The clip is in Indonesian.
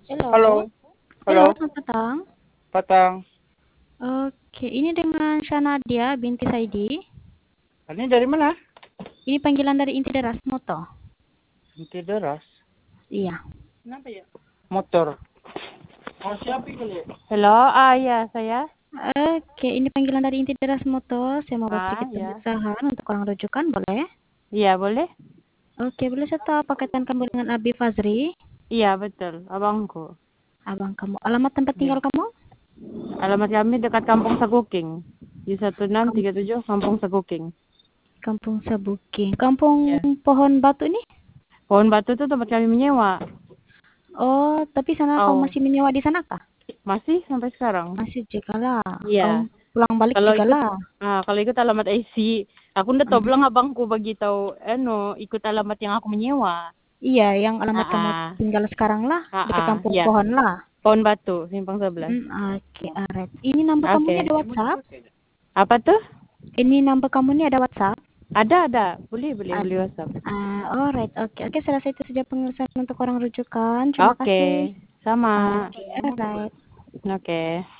Halo, Halo, halo, halo, selamat petang. Patang. Oke, ini dengan Shanadia binti Saidi. Ini dari mana? Ini panggilan dari inti deras moto. Inti deras. Iya. Kenapa ya? Motor. Oh, siapa kali? Halo, ya saya. Oke, ini panggilan dari inti deras moto. Saya mau buat sedikit Ya. pemeriksaan untuk orang rujukan, boleh? Iya, boleh? Oke, boleh saya tahu pakaian kamu dengan Abi Fazri? Iya, betul. Abangku. Abang kamu. Alamat tempat Iya. tinggal kamu? Alamat kami dekat Kampung Saguking. Di Kam- 1637 Kampung Saguking. Kampung Sabuking. Kampung Iya. Pohon Batu ini? Pohon Batu itu tempat kami menyewa. Oh, tapi sana kamu Oh, masih menyewa di sana kah? masih sampai sekarang. Masih juga lah. Kamu Iya. pulang balik Kalau juga ikut lah. kalau ikut alamat IC, aku udah tahu bilang abangku bagi tahu ikut alamat yang aku menyewa. Iya, yang alamat Ah, kamu ah. tinggal sekarang lah, dekat kampung Ya. pohon lah. Pohon Batu, Simpang 11. Oke, alright. Ini nambah kamu ini Oke. ada WhatsApp? Apa tuh? Ini nambah kamu ini ada WhatsApp? Ada. Boleh Ad- WhatsApp. Alright, oke. Saya rasa itu saja penjelasan untuk orang rujukan. Terima Oke, kasih. sama. Oke, alright. Oke.